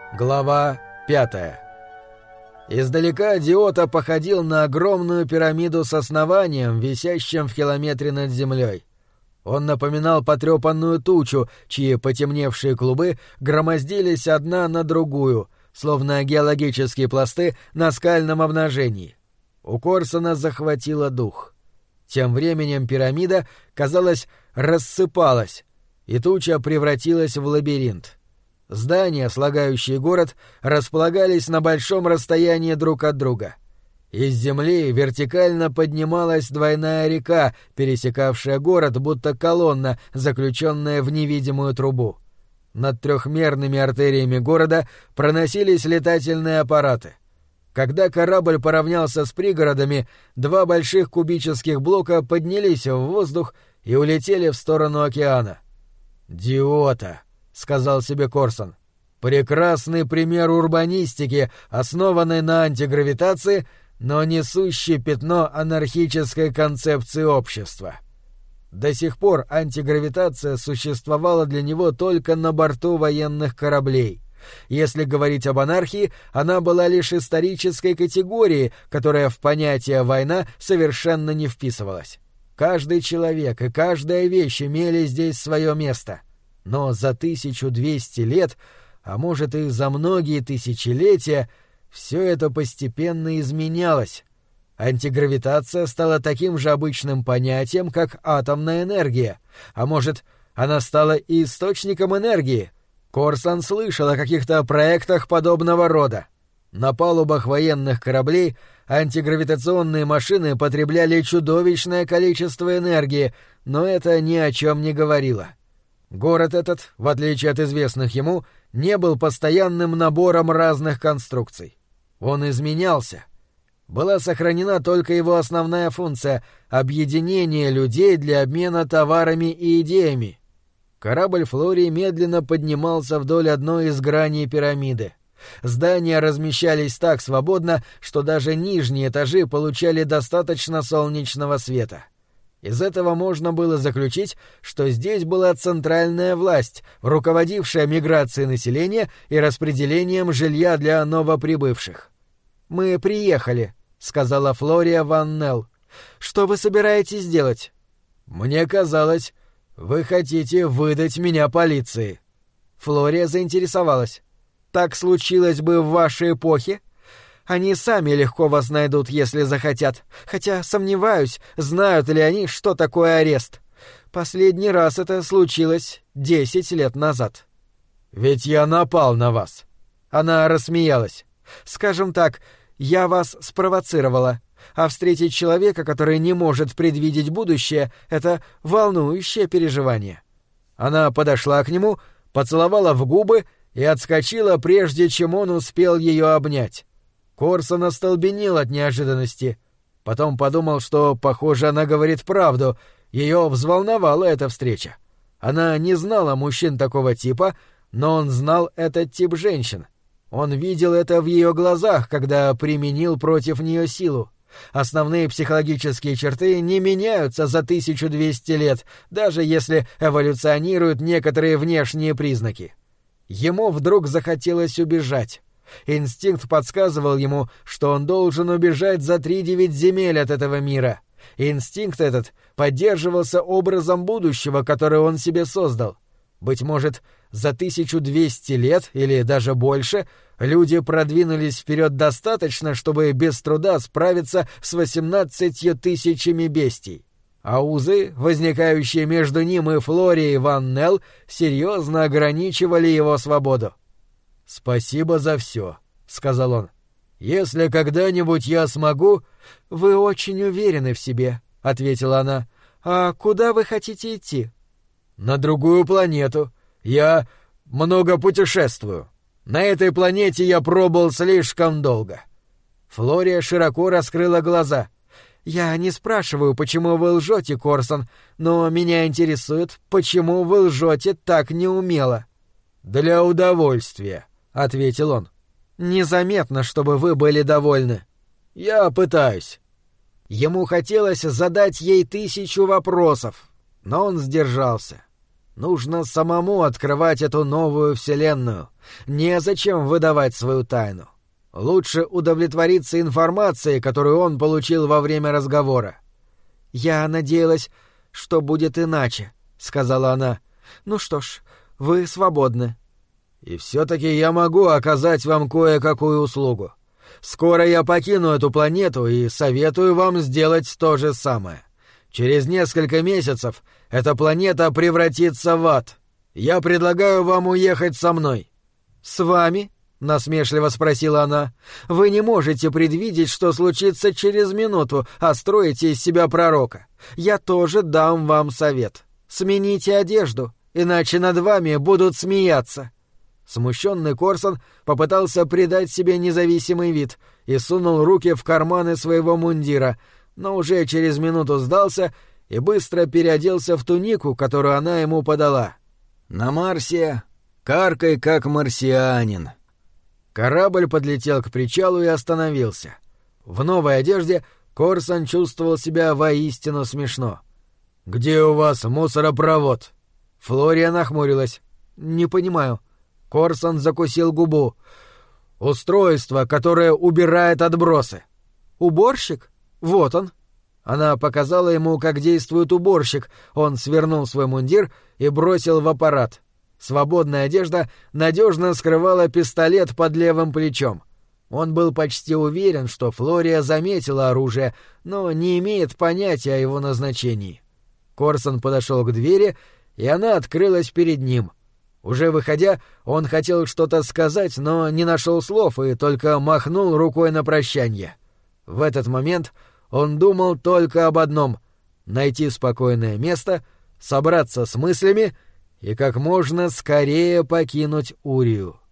Глава 5. Издалека Диота походил на огромную пирамиду с основанием, висящим в километре над землей. Он напоминал потрепанную тучу, чьи потемневшие клубы громоздились одна на другую, словно геологические пласты на скальном обнажении. У Корсона захватило дух. Тем временем пирамида, казалось, рассыпалась, и туча превратилась в лабиринт. Здания, слагающие город, располагались на большом расстоянии друг от друга. Из земли вертикально поднималась двойная река, пересекавшая город, будто колонна, заключенная в невидимую трубу. Над трехмерными артериями города проносились летательные аппараты. Когда корабль поравнялся с пригородами, два больших кубических блока поднялись в воздух и улетели в сторону океана. «Диота», — сказал себе Корсон. «Прекрасный пример урбанистики, основанной на антигравитации, но несущий пятно анархической концепции общества». До сих пор антигравитация существовала для него только на борту военных кораблей. Если говорить об анархии, она была лишь исторической категорией, которая в понятие «война» совершенно не вписывалась. Каждый человек и каждая вещь имели здесь свое место. Но за 1200 лет, а может и за многие тысячелетия, все это постепенно изменялось. Антигравитация стала таким же обычным понятием, как атомная энергия. А может, она стала и источником энергии? Корсон слышал о каких-то проектах подобного рода. На палубах военных кораблей антигравитационные машины потребляли чудовищное количество энергии, но это ни о чем не говорило. Город этот, в отличие от известных ему, не был постоянным набором разных конструкций. Он изменялся. Была сохранена только его основная функция — объединение людей для обмена товарами и идеями. Корабль Флории медленно поднимался вдоль одной из граней пирамиды. Здания размещались так свободно, что даже нижние этажи получали достаточно солнечного света. Из этого можно было заключить, что здесь была центральная власть, руководившая миграцией населения и распределением жилья для новоприбывших. «Мы приехали», — сказала Флория Ван Нелл. «Что вы собираетесь делать?» «Мне казалось, вы хотите выдать меня полиции». Флория заинтересовалась. «Так случилось бы в вашей эпохе? Они сами легко вас найдут, если захотят. Хотя сомневаюсь, знают ли они, что такое арест. Последний раз это случилось 10 лет назад». «Ведь я напал на вас». Она рассмеялась. «Скажем так, я вас спровоцировала. А встретить человека, который не может предвидеть будущее, — это волнующее переживание». Она подошла к нему, поцеловала в губы и отскочила, прежде чем он успел ее обнять. Корсон остолбенел от неожиданности. Потом подумал, что, похоже, она говорит правду. Ее взволновала эта встреча. Она не знала мужчин такого типа, но он знал этот тип женщин. Он видел это в ее глазах, когда применил против нее силу. Основные психологические черты не меняются за 1200 лет, даже если эволюционируют некоторые внешние признаки. Ему вдруг захотелось убежать. Инстинкт подсказывал ему, что он должен убежать за 3-9 земель от этого мира. Инстинкт этот поддерживался образом будущего, который он себе создал. Быть может, за 1200 лет или даже больше люди продвинулись вперед достаточно, чтобы без труда справиться с 18 тысячами бестий. А узы, возникающие между ним и Флорией Ван Нелл, серьезно ограничивали его свободу. «Спасибо за все», — сказал он. «Если когда-нибудь я смогу...» «Вы очень уверены в себе», — ответила она. «А куда вы хотите идти?» «На другую планету. Я много путешествую. На этой планете я пробыл слишком долго». Флория широко раскрыла глаза. «Я не спрашиваю, почему вы лжете, Корсон, но меня интересует, почему вы лжете так неумело». «Для удовольствия», — ответил он. «Незаметно, чтобы вы были довольны». «Я пытаюсь». Ему хотелось задать ей 1000 вопросов, но он сдержался. Нужно самому открывать эту новую вселенную. Незачем выдавать свою тайну. Лучше удовлетвориться информацией, которую он получил во время разговора. «Я надеялась, что будет иначе», — сказала она. «Ну что ж, вы свободны». «И все-таки я могу оказать вам кое-какую услугу. Скоро я покину эту планету и советую вам сделать то же самое. Через несколько месяцев эта планета превратится в ад. Я предлагаю вам уехать со мной». «С вами?» — насмешливо спросила она. «Вы не можете предвидеть, что случится через минуту, а строите из себя пророка. Я тоже дам вам совет. Смените одежду, иначе над вами будут смеяться». Смущенный Корсон попытался придать себе независимый вид и сунул руки в карманы своего мундира, но уже через минуту сдался и быстро переоделся в тунику, которую она ему подала. «На Марсе каркай, как марсианин». Корабль подлетел к причалу и остановился. В новой одежде Корсон чувствовал себя воистину смешно. «Где у вас мусоропровод?» Флория нахмурилась. «Не понимаю». Корсон закусил губу. «Устройство, которое убирает отбросы». «Уборщик? Вот он». Она показала ему, как действует уборщик. Он свернул свой мундир и бросил в аппарат. Свободная одежда надежно скрывала пистолет под левым плечом. Он был почти уверен, что Флория заметила оружие, но не имеет понятия о его назначении. Корсон подошел к двери, и она открылась перед ним. Уже выходя, он хотел что-то сказать, но не нашел слов и только махнул рукой на прощанье. В этот момент он думал только об одном — найти спокойное место, собраться с мыслями и как можно скорее покинуть Урию.